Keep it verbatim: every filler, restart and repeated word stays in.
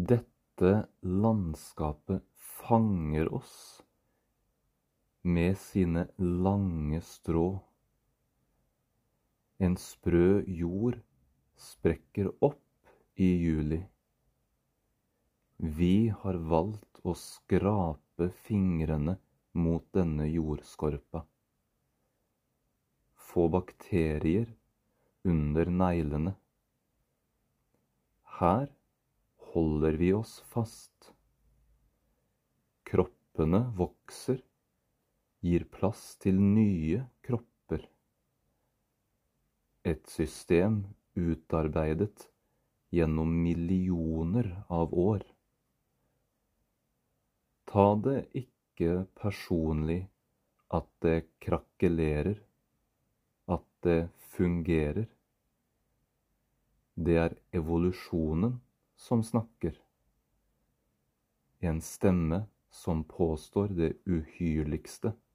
Dette landskapet fanger oss med sine lange strå. En sprø jord sprekker opp i juli. Vi har valgt å skrape fingrene mot denne jordskorpa. Få bakterier under neglene. Her holder vi oss fast. Kroppene vokser, gir plass til nye kropper. Et system utarbeidet gjennom millioner av år. Ta det ikke personlig at det krakelerer, at det fungerer. Det er evolusjonen som snakker. En stemme som påstår det uhyrligste